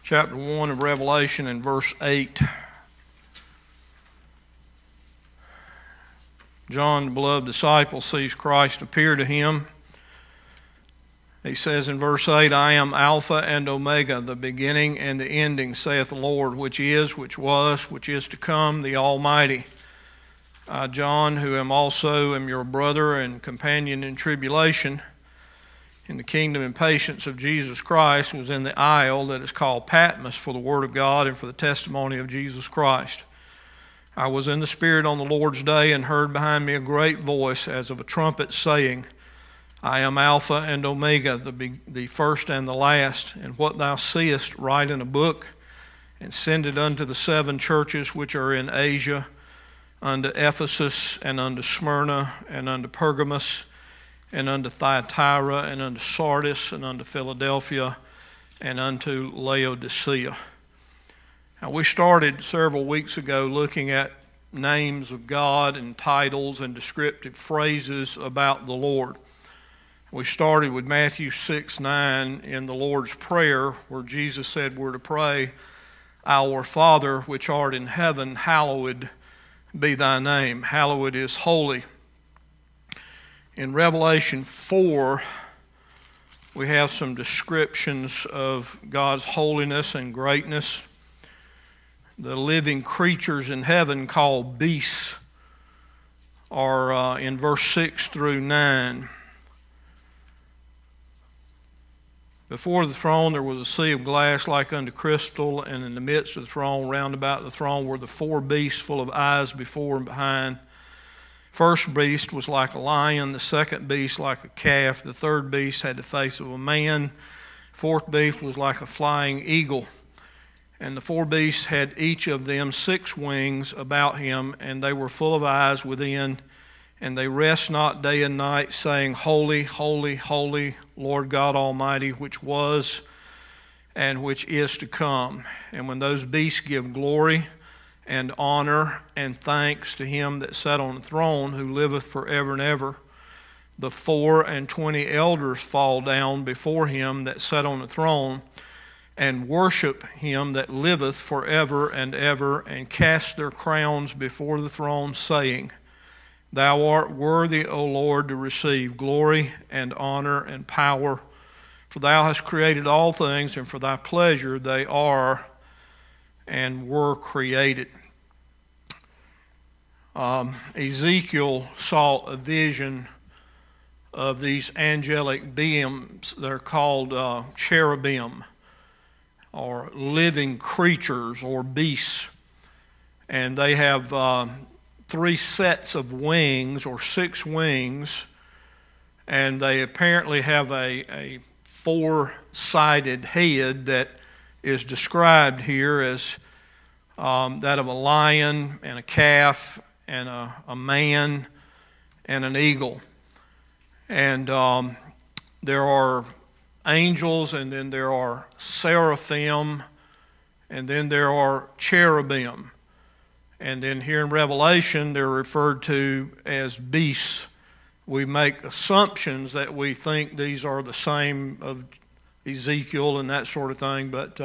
chapter 1 of Revelation and verse 8. John, the beloved disciple, sees Christ appear to him. He says in verse 8, I am Alpha and Omega, the beginning and the ending, saith the Lord, which is, which was, which is to come, the Almighty. I, John, who am your brother and companion in tribulation, in the kingdom and patience of Jesus Christ, was in the isle that is called Patmos for the word of God and for the testimony of Jesus Christ. I was in the Spirit on the Lord's day and heard behind me a great voice as of a trumpet saying, I am Alpha and Omega, the first and the last, and what thou seest write in a book, and send it unto the 7 churches which are in Asia, unto Ephesus, and unto Smyrna, and unto Pergamos, and unto Thyatira, and unto Sardis, and unto Philadelphia, and unto Laodicea. Now, we started several weeks ago looking at names of God and titles and descriptive phrases about the Lord. We started with Matthew 6:9 in the Lord's Prayer, where Jesus said we're to pray, Our Father, which art in heaven, hallowed be thy name. Hallowed is holy. In Revelation 4, we have some descriptions of God's holiness and greatness. The living creatures in heaven called beasts are in verse 6 through 9. Before the throne there was a sea of glass like unto crystal, and in the midst of the throne, round about the throne, were the 4 beasts full of eyes before and behind. First beast was like a lion, the second beast like a calf, the third beast had the face of a man, fourth beast was like a flying eagle. And the 4 beasts had each of them 6 wings about him, and they were full of eyes within, and they rest not day and night, saying, Holy, holy, holy, Lord God Almighty, which was and which is to come. And when those beasts give glory and honor and thanks to him that sat on the throne, who liveth forever and ever, the 24 elders fall down before him that sat on the throne, and worship him that liveth forever and ever, and cast their crowns before the throne, saying, Thou art worthy, O Lord, to receive glory and honor and power, for thou hast created all things, and for thy pleasure they are and were created. Ezekiel saw a vision of these angelic beings. They're called cherubim, or living creatures, or beasts. And they have 3 sets of wings, or 6 wings, and they apparently have a 4-sided head that is described here as that of a lion and a calf and a man and an eagle. And there are angels, and then there are seraphim, and then there are cherubim. And then here in Revelation, they're referred to as beasts. We make assumptions that we think these are the same of Ezekiel and that sort of thing, but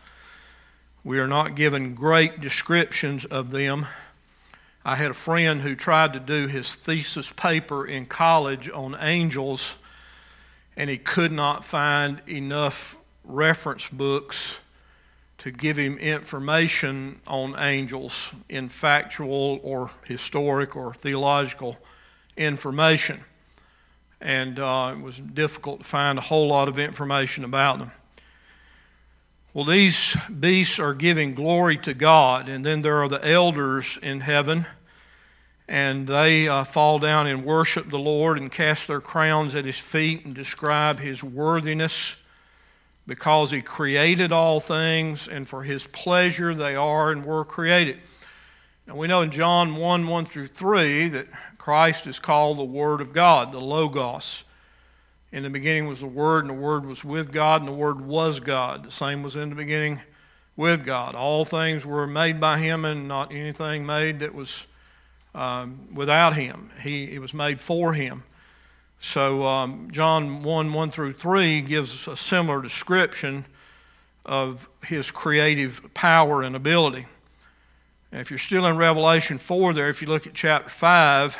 we are not given great descriptions of them. I had a friend who tried to do his thesis paper in college on angels, and he could not find enough reference books to give him information on angels in factual or historic or theological information. And it was difficult to find a whole lot of information about them. Well, these beasts are giving glory to God, and then there are the elders in heaven, and they fall down and worship the Lord and cast their crowns at his feet and describe his worthiness, because he created all things, and for his pleasure they are and were created. Now we know in John 1 through 3 that Christ is called the Word of God, the Logos. In the beginning was the Word, and the Word was with God, and the Word was God. The same was in the beginning with God. All things were made by him, and not anything made that was without him. It was made for him. So John 1 through 3 gives us a similar description of his creative power and ability. And if you're still in Revelation 4 there, if you look at chapter 5,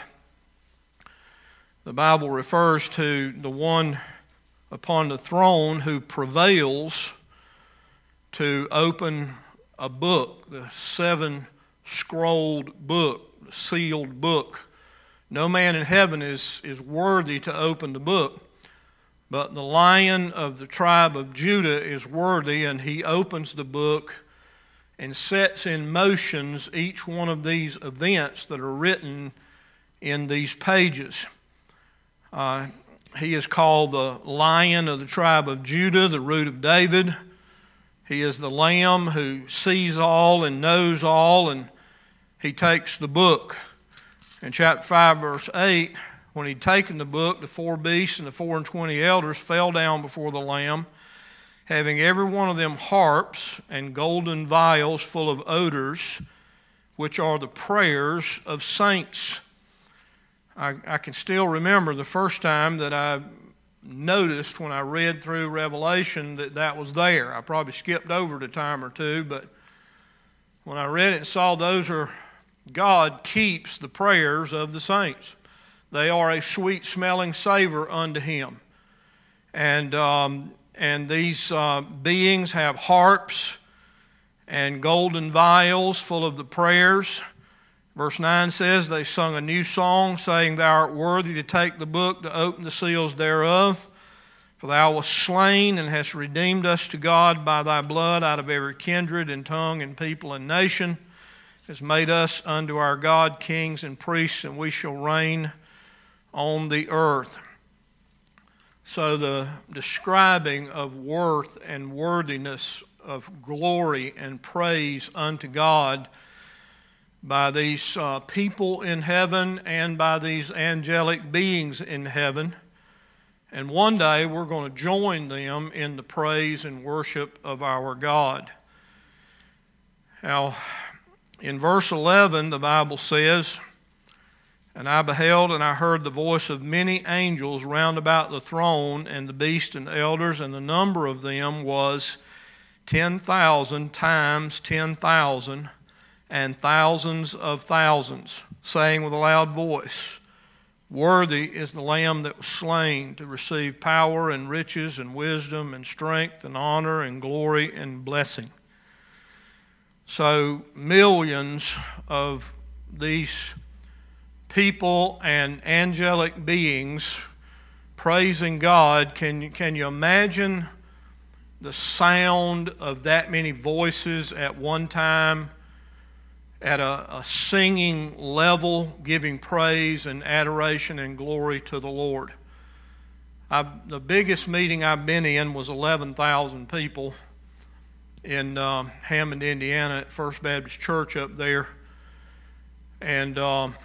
the Bible refers to the one upon the throne who prevails to open a book, the seven-scrolled book, the sealed book. No man in heaven is worthy to open the book, but the Lion of the tribe of Judah is worthy, and he opens the book and sets in motions each one of these events that are written in these pages. He is called the Lion of the tribe of Judah, the Root of David. He is the Lamb who sees all and knows all, and he takes the book. In chapter 5, verse 8, when he'd taken the book, the 4 beasts and the 24 elders fell down before the Lamb, having every one of them harps and golden vials full of odors, which are the prayers of saints. I can still remember the first time that I noticed when I read through Revelation that was there. I probably skipped over it a time or two, but when I read it and saw those are, God keeps the prayers of the saints. They are a sweet-smelling savor unto Him. And these beings have harps and golden vials full of the prayers. Verse 9 says, they sung a new song, saying, Thou art worthy to take the book, to open the seals thereof. For thou wast slain, and hast redeemed us to God by thy blood out of every kindred and tongue and people and nation. Hast made us unto our God kings and priests, and we shall reign on the earth. So the describing of worth and worthiness, of glory and praise unto God by these people in heaven and by these angelic beings in heaven. And one day we're going to join them in the praise and worship of our God. Now, in verse 11, the Bible says, And I beheld, and I heard the voice of many angels round about the throne, and the beast and elders, and the number of them was 10,000 times 10,000, and thousands of thousands, saying with a loud voice, Worthy is the Lamb that was slain to receive power and riches and wisdom and strength and honor and glory and blessing. So millions of these people and angelic beings praising God. Can you imagine the sound of that many voices at one time at a singing level, giving praise and adoration and glory to the Lord? The biggest meeting I've been in was 11,000 people in Hammond, Indiana, at First Baptist Church up there. And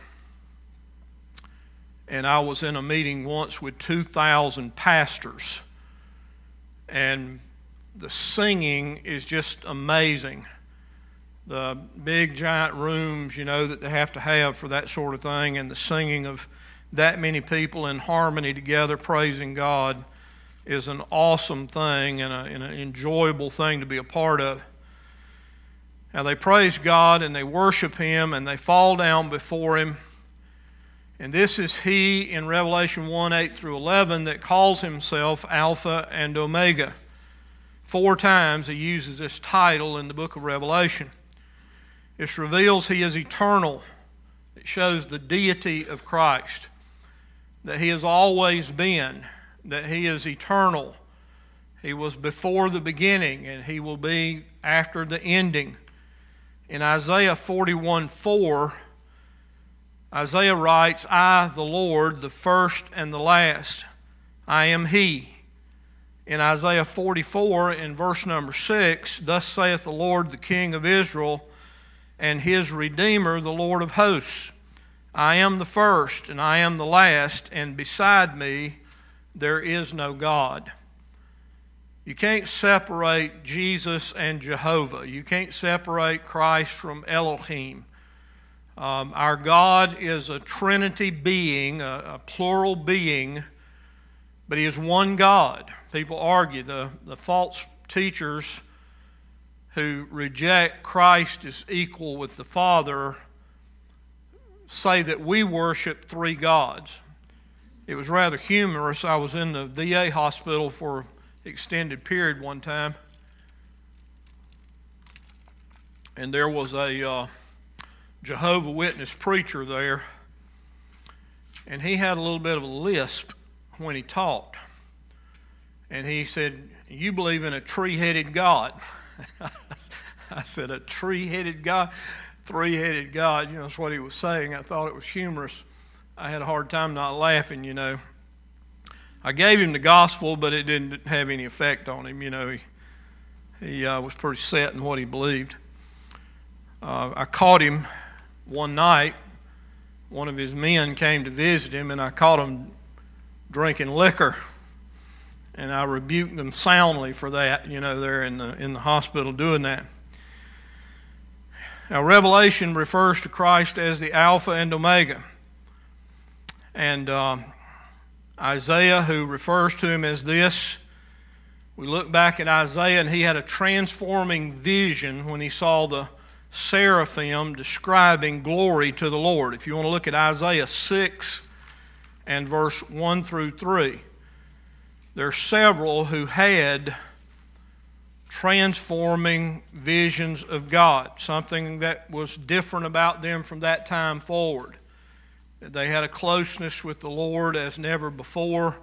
I was in a meeting once with 2,000 pastors. And the singing is just amazing. The big giant rooms, that they have to have for that sort of thing, and the singing of that many people in harmony together praising God is an awesome thing and an enjoyable thing to be a part of. Now they praise God and they worship Him and they fall down before Him. And this is He in Revelation 1, 8 through 11 that calls Himself Alpha and Omega. 4 times He uses this title in the book of Revelation. This reveals He is eternal. It shows the deity of Christ, that He has always been, that He is eternal. He was before the beginning, and He will be after the ending. In Isaiah 41:4, Isaiah writes, I, the Lord, the first and the last, I am He. In Isaiah 44, in verse number 6, Thus saith the Lord, the King of Israel, and His Redeemer, the Lord of hosts, I am the first, and I am the last, and beside me there is no God. You can't separate Jesus and Jehovah. You can't separate Christ from Elohim. Our God is a Trinity being, a plural being, but He is one God. People argue, the false teachers who reject Christ as equal with the Father say that we worship three gods. It was rather humorous. I was in the VA hospital for an extended period one time, and there was a Jehovah's Witness preacher there, and he had a little bit of a lisp when he talked. And he said, "You believe in a tree-headed God." I said, "A tree-headed God? Three-headed God?" That's what he was saying. I thought it was humorous. I had a hard time not laughing, I gave him the gospel, but it didn't have any effect on him. He was pretty set in what he believed. I caught him one night. One of his men came to visit him, and I caught him drinking liquor. And I rebuked them soundly for that, there in the hospital doing that. Now, Revelation refers to Christ as the Alpha and Omega. And Isaiah, who refers to him as this, we look back at Isaiah, and he had a transforming vision when he saw the seraphim describing glory to the Lord. If you want to look at Isaiah 6 and verse 1 through 3, there are several who had transforming visions of God, something that was different about them from that time forward. They had a closeness with the Lord as never before.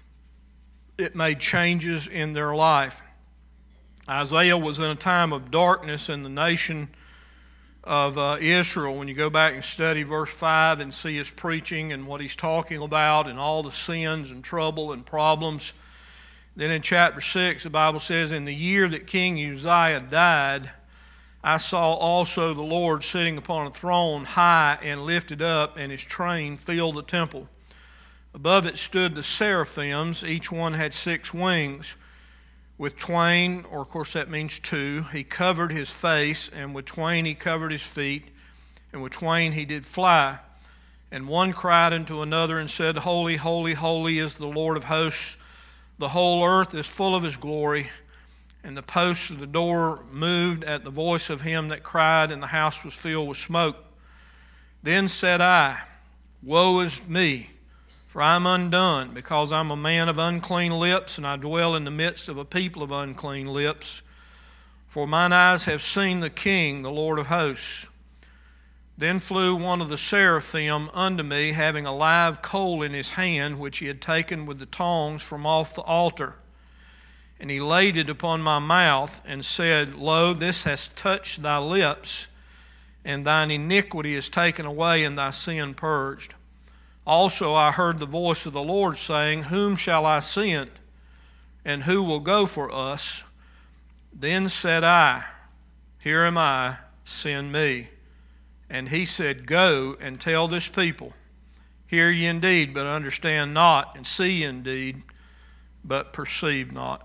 It made changes in their life. Isaiah was in a time of darkness in the nation of Israel. When you go back and study verse 5 and see his preaching and what he's talking about and all the sins and trouble and problems. Then in chapter 6, the Bible says, "In the year that King Uzziah died, I saw also the Lord sitting upon a throne high and lifted up, and his train filled the temple. Above it stood the seraphims. Each one had 6 wings. With twain," or of course that means 2, "he covered his face, and with twain he covered his feet, and with twain he did fly. And one cried unto another and said, Holy, holy, holy is the Lord of hosts. The whole earth is full of his glory. And the posts of the door moved at the voice of him that cried, and the house was filled with smoke. Then said I, Woe is me, for I am undone, because I am a man of unclean lips, and I dwell in the midst of a people of unclean lips. For mine eyes have seen the King, the Lord of hosts. Then flew one of the seraphim unto me, having a live coal in his hand, which he had taken with the tongs from off the altar. And he laid it upon my mouth, and said, Lo, this has touched thy lips, and thine iniquity is taken away, and thy sin purged. Also I heard the voice of the Lord saying, Whom shall I send, and who will go for us? Then said I, Here am I, send me. And he said, Go and tell this people, Hear ye indeed, but understand not, and see ye indeed, but perceive not.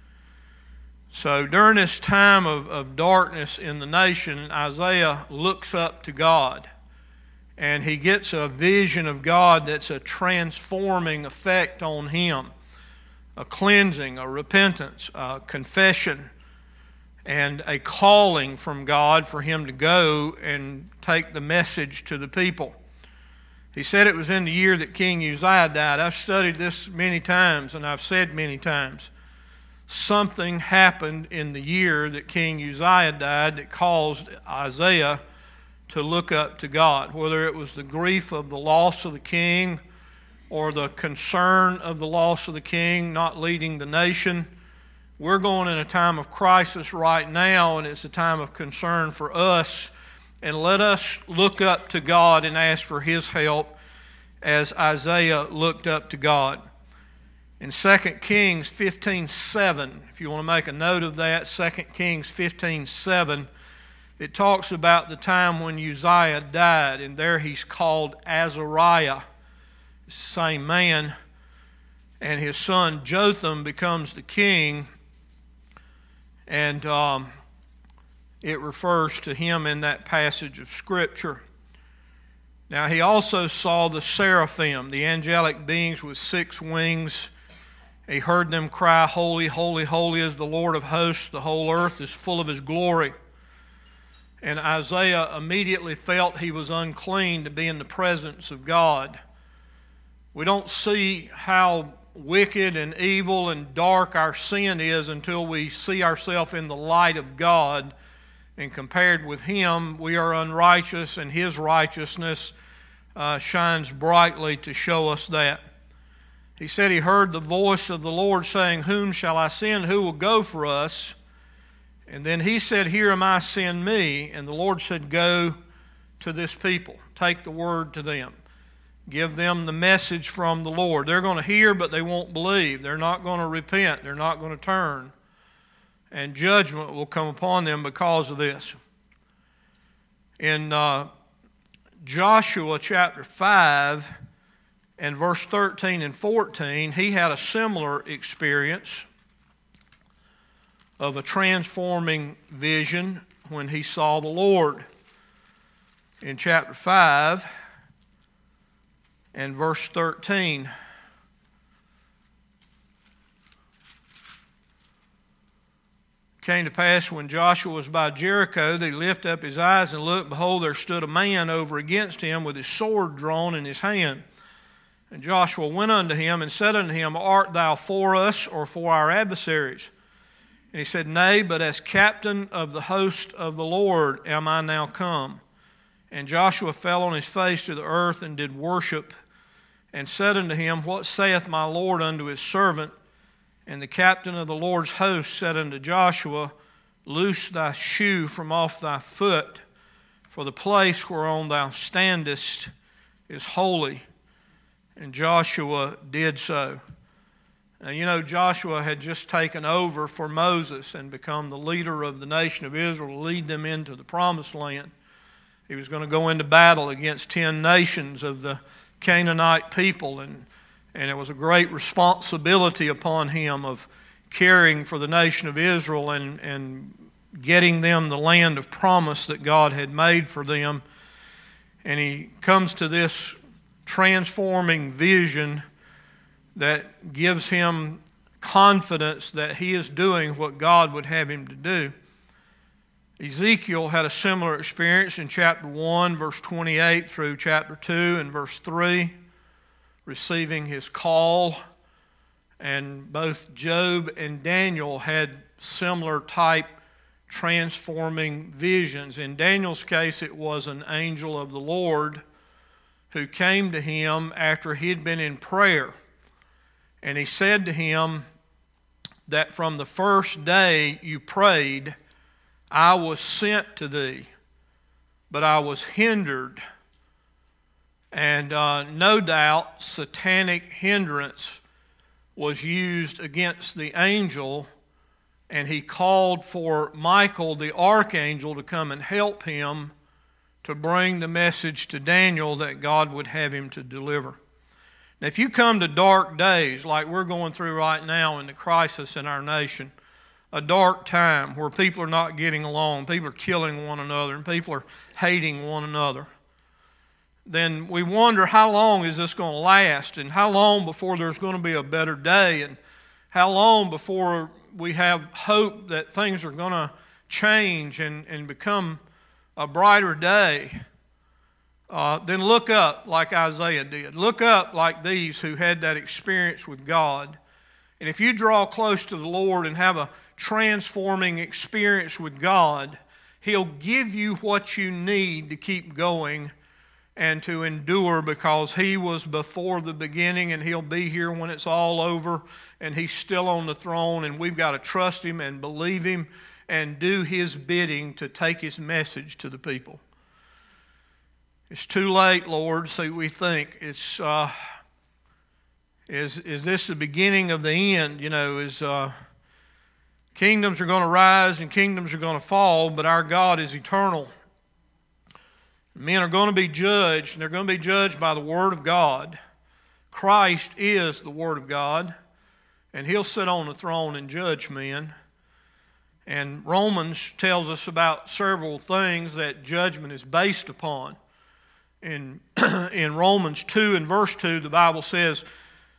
So during this time of darkness in the nation, Isaiah looks up to God, and he gets a vision of God that's a transforming effect on him, a cleansing, a repentance, a confession, and a calling from God for him to go and take the message to the people. He said it was in the year that King Uzziah died. I've studied this many times, and I've said many times, something happened in the year that King Uzziah died that caused Isaiah to look up to God, whether it was the grief of the loss of the king or the concern of the loss of the king not leading the nation. We're going in a time of crisis right now, and it's a time of concern for us. And let us look up to God and ask for his help as Isaiah looked up to God. In 2 Kings 15:7, if you want to make a note of that, 2 Kings 15:7, it talks about the time when Uzziah died, and there he's called Azariah, the same man, and his son Jotham becomes the king, and it refers to him in that passage of Scripture. Now he also saw the seraphim, the angelic beings with 6 wings, He heard them cry, "Holy, holy, holy is the Lord of hosts. The whole earth is full of His glory." And Isaiah immediately felt he was unclean to be in the presence of God. We don't see how wicked and evil and dark our sin is until we see ourselves in the light of God. And compared with Him, we are unrighteous, and His righteousness shines brightly to show us that. He said he heard the voice of the Lord saying, "Whom shall I send? Who will go for us?" And then he said, "Here am I, send me." And the Lord said, "Go to this people. Take the word to them. Give them the message from the Lord." They're going to hear, but they won't believe. They're not going to repent. They're not going to turn. And judgment will come upon them because of this. In Joshua chapter 5 and verse 13 and 14, he had a similar experience of a transforming vision when he saw the Lord. In chapter 5 and verse 13, "Came to pass when Joshua was by Jericho that he lifted up his eyes and looked, behold, there stood a man over against him with his sword drawn in his hand. And Joshua went unto him and said unto him, Art thou for us or for our adversaries? And he said, Nay, but as captain of the host of the Lord am I now come. And Joshua fell on his face to the earth and did worship, and said unto him, What saith my Lord unto his servant? And the captain of the Lord's host said unto Joshua, Loose thy shoe from off thy foot, for the place whereon thou standest is holy. And Joshua did so. Now, you know, Joshua had just taken over for Moses and become the leader of the nation of Israel to lead them into the promised land. He was going to go into battle against 10 nations of the Canaanite people, and it was a great responsibility upon him of caring for the nation of Israel and getting them the land of promise that God had made for them. And he comes to this transforming vision that gives him confidence that he is doing what God would have him to do. Ezekiel had a similar experience in chapter 1, verse 28 through chapter 2 and verse 3, receiving his call. And both Job and Daniel had similar type transforming visions. In Daniel's case, it was an angel of the Lord who came to him after he had been in prayer. And he said to him that from the first day you prayed, I was sent to thee, but I was hindered. And no doubt satanic hindrance was used against the angel, and he called for Michael the archangel to come and help him to bring the message to Daniel that God would have him to deliver. Now, if you come to dark days like we're going through right now in the crisis in our nation, a dark time where people are not getting along, people are killing one another, and people are hating one another, then we wonder how long is this going to last, and how long before there's going to be a better day, and how long before we have hope that things are going to change and become a brighter day. Then look up like Isaiah did. Look up like these who had that experience with God. And if you draw close to the Lord and have a transforming experience with God, He'll give you what you need to keep going and to endure, because He was before the beginning and He'll be here when it's all over, and He's still on the throne, and we've got to trust Him and believe Him and do His bidding to take His message to the people. It's too late, Lord, so we think. Is this the beginning of the end? You know, kingdoms are going to rise and kingdoms are going to fall, but our God is eternal. Men are going to be judged, and they're going to be judged by the Word of God. Christ is the Word of God, and He'll sit on the throne and judge men. And Romans tells us about several things that judgment is based upon. In Romans 2 and verse 2, the Bible says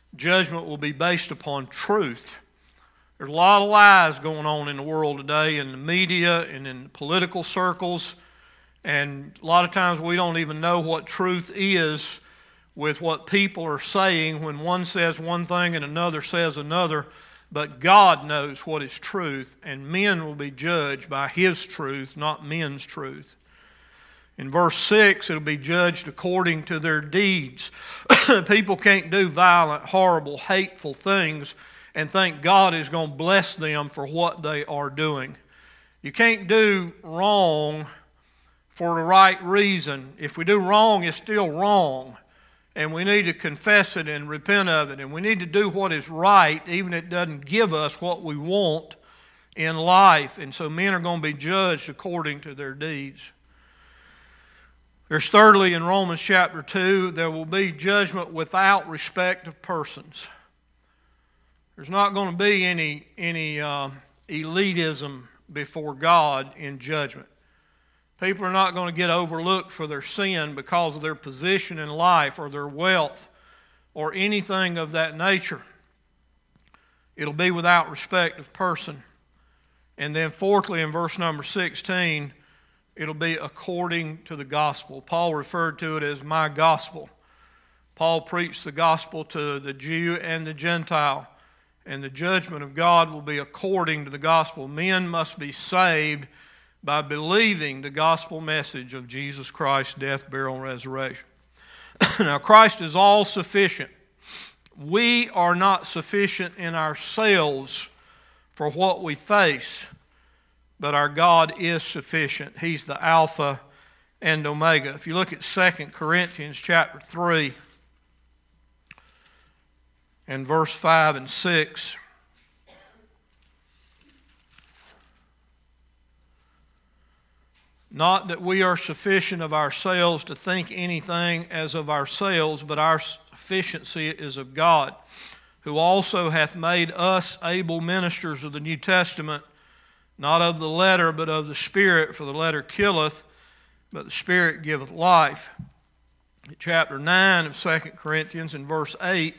Judgment will be based upon truth. There's a lot of lies going on in the world today, in the media and in political circles, and a lot of times we don't even know what truth is with what people are saying when one says one thing and another says another. But God knows what is truth, and men will be judged by His truth, not men's truth. In verse 6, it'll be judged according to their deeds. People can't do violent, horrible, hateful things and think God is going to bless them for what they are doing. You can't do wrong for the right reason. If we do wrong, it's still wrong. And we need to confess it and repent of it. And we need to do what is right, even if it doesn't give us what we want in life. And so men are going to be judged according to their deeds. There's thirdly, in Romans chapter 2, there will be judgment without respect of persons. There's not going to be any elitism before God in judgment. People are not going to get overlooked for their sin because of their position in life or their wealth or anything of that nature. It'll be without respect of person. And then fourthly, in verse number 16, it'll be according to the gospel. Paul referred to it as my gospel. Paul preached the gospel to the Jew and the Gentile, and the judgment of God will be according to the gospel. Men must be saved by believing the gospel message of Jesus Christ's death, burial, and resurrection. Now, Christ is all sufficient. We are not sufficient in ourselves for what we face, but our God is sufficient. He's the Alpha and Omega. If you look at 2 Corinthians chapter 3 and verse 5 and 6, not that we are sufficient of ourselves to think anything as of ourselves, but our sufficiency is of God, who also hath made us able ministers of the New Testament, not of the letter, but of the Spirit, for the letter killeth, but the Spirit giveth life. Chapter 9 of 2 Corinthians in verse 8,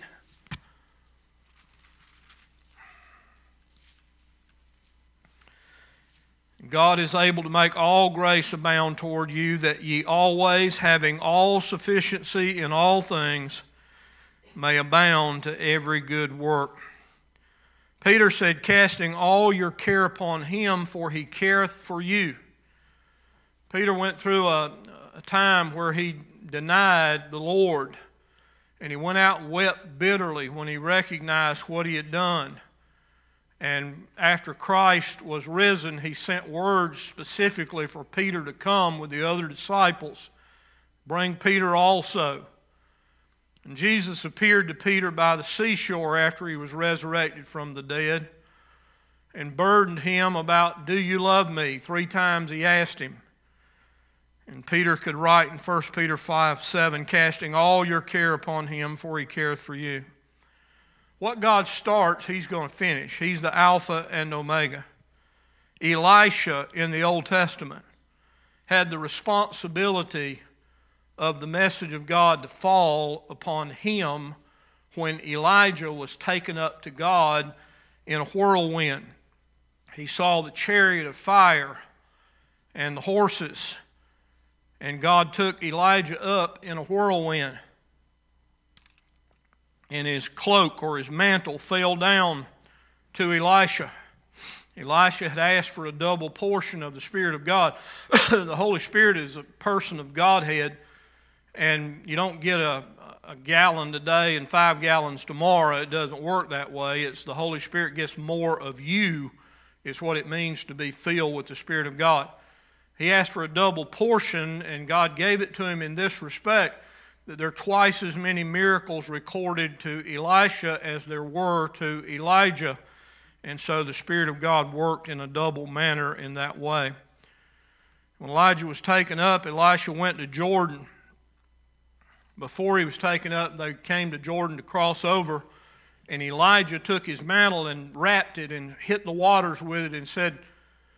God is able to make all grace abound toward you, that ye always, having all sufficiency in all things, may abound to every good work. Peter said, casting all your care upon Him, for He careth for you. Peter went through a time where he denied the Lord, and he went out and wept bitterly when he recognized what he had done. And after Christ was risen, he sent words specifically for Peter to come with the other disciples. Bring Peter also. And Jesus appeared to Peter by the seashore after he was resurrected from the dead and burdened him about, do you love me? 3 times he asked him. And Peter could write in 1 Peter 5:7, casting all your care upon Him, for He careth for you. What God starts, He's going to finish. He's the Alpha and Omega. Elisha in the Old Testament had the responsibility of the message of God to fall upon him when Elijah was taken up to God in a whirlwind. He saw the chariot of fire and the horses, and God took Elijah up in a whirlwind. And his cloak or his mantle fell down to Elisha. Elisha had asked for a double portion of the Spirit of God. The Holy Spirit is a person of Godhead, and you don't get a gallon today and 5 gallons tomorrow. It doesn't work that way. It's the Holy Spirit gets more of you, is what it means to be filled with the Spirit of God. He asked for a double portion, and God gave it to him in this respect, that there are twice as many miracles recorded to Elisha as there were to Elijah. And so the Spirit of God worked in a double manner in that way. When Elijah was taken up, Elisha went to Jordan. Before he was taken up, they came to Jordan to cross over, and Elijah took his mantle and wrapped it and hit the waters with it and said,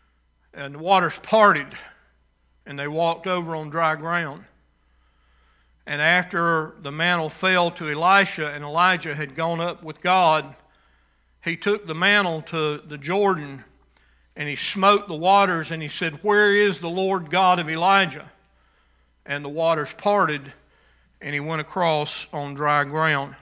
and the waters parted, and they walked over on dry ground. And after the mantle fell to Elisha and Elijah had gone up with God, he took the mantle to the Jordan and he smote the waters and he said, "Where is the Lord God of Elijah?" And the waters parted and he went across on dry ground.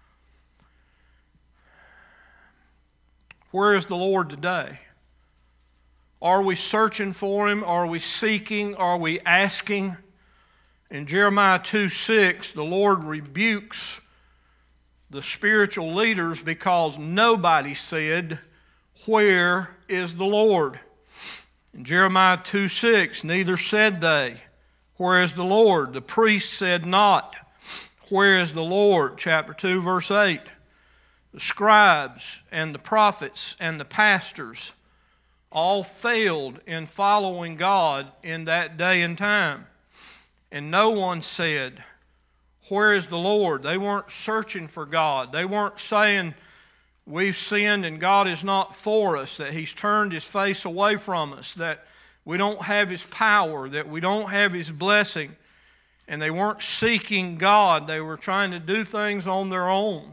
Where is the Lord today? Are we searching for Him? Are we seeking? Are we asking? In Jeremiah 2:6, the Lord rebukes the spiritual leaders because nobody said, "Where is the Lord?" In Jeremiah 2:6, neither said they, "Where is the Lord?" The priest said not, "Where is the Lord?" Chapter 2, verse 8. The scribes and the prophets and the pastors all failed in following God in that day and time. And no one said, "Where is the Lord?" They weren't searching for God. They weren't saying, "We've sinned and God is not for us," that He's turned His face away from us, that we don't have His power, that we don't have His blessing. And they weren't seeking God. They were trying to do things on their own.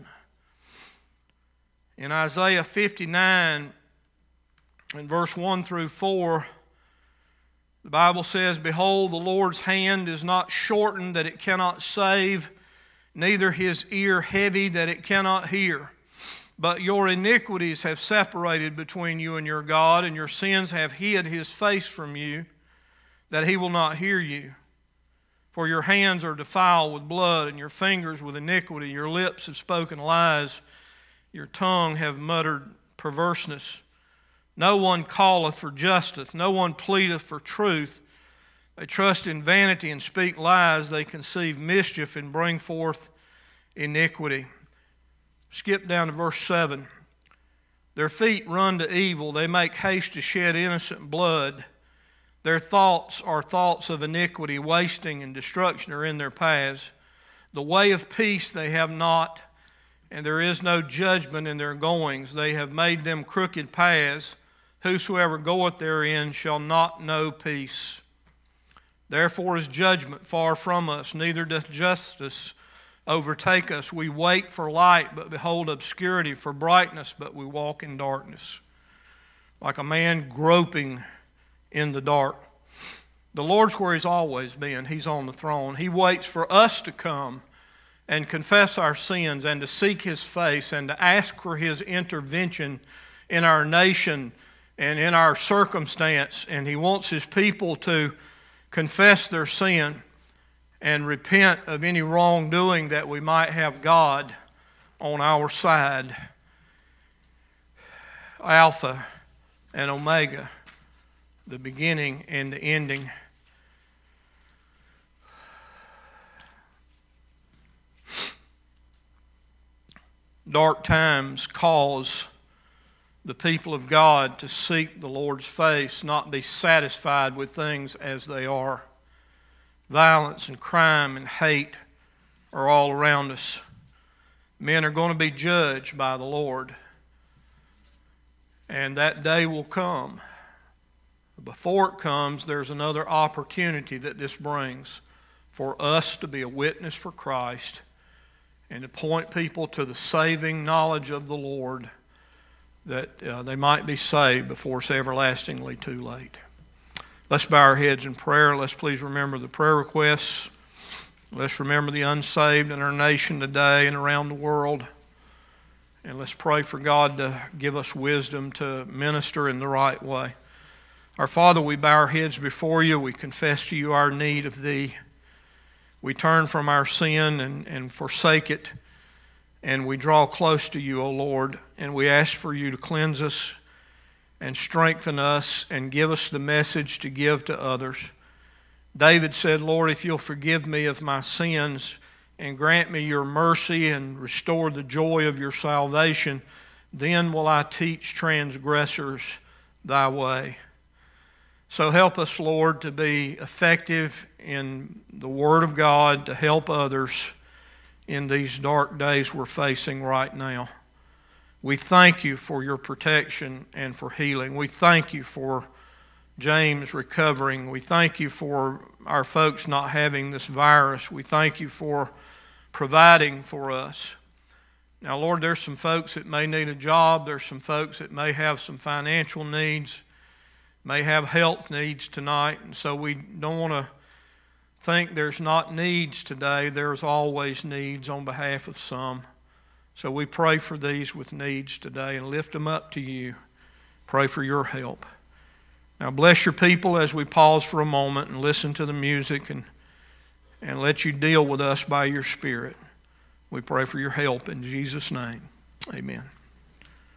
In Isaiah 59, in verse 1 through 4, the Bible says, "Behold, the Lord's hand is not shortened that it cannot save, neither His ear heavy that it cannot hear. But your iniquities have separated between you and your God, and your sins have hid His face from you, that He will not hear you. For your hands are defiled with blood, and your fingers with iniquity. Your lips have spoken lies, your tongue have muttered perverseness. No one calleth for justice, no one pleadeth for truth. They trust in vanity and speak lies. They conceive mischief and bring forth iniquity." Skip down to verse 7. "Their feet run to evil. They make haste to shed innocent blood. Their thoughts are thoughts of iniquity. Wasting and destruction are in their paths. The way of peace they have not, and there is no judgment in their goings. They have made them crooked paths. Whosoever goeth therein shall not know peace. Therefore is judgment far from us, neither doth justice overtake us. We wait for light, but behold obscurity, for brightness, but we walk in darkness, like a man groping in the dark." The Lord's where He's always been. He's on the throne. He waits for us to come and confess our sins and to seek His face and to ask for His intervention in our nation and in our circumstance. And He wants His people to confess their sin and repent of any wrongdoing, that we might have God on our side. Alpha and Omega, the beginning and the ending. Dark times cause the people of God to seek the Lord's face, not be satisfied with things as they are. Violence and crime and hate are all around us. Men are going to be judged by the Lord, and that day will come. Before it comes, there's another opportunity that this brings for us to be a witness for Christ and to point people to the saving knowledge of the Lord, that they might be saved before it's everlastingly too late. Let's bow our heads in prayer. Let's please remember the prayer requests. Let's remember the unsaved in our nation today and around the world. And let's pray for God to give us wisdom to minister in the right way. Our Father, we bow our heads before You. We confess to You our need of Thee. We turn from our sin and forsake it, and we draw close to You, O Lord, and we ask for You to cleanse us and strengthen us and give us the message to give to others. David said, "Lord, if You'll forgive me of my sins and grant me Your mercy and restore the joy of Your salvation, then will I teach transgressors Thy way." So help us, Lord, to be effective in the Word of God, to help others in these dark days we're facing right now. We thank You for Your protection and for healing. We thank You for James recovering. We thank you for our folks not having this virus. We thank you for providing for us. Now, Lord, there's some folks that may need a job. There's some folks that may have some financial needs, may have health needs tonight. And so we don't want to think there's not needs today. There's always needs on behalf of some. So we pray for these with needs today and lift them up to you. Pray for your help. Now bless your people as we pause for a moment and listen to the music and let you deal with us by your Spirit. We pray for your help in Jesus' name. Amen.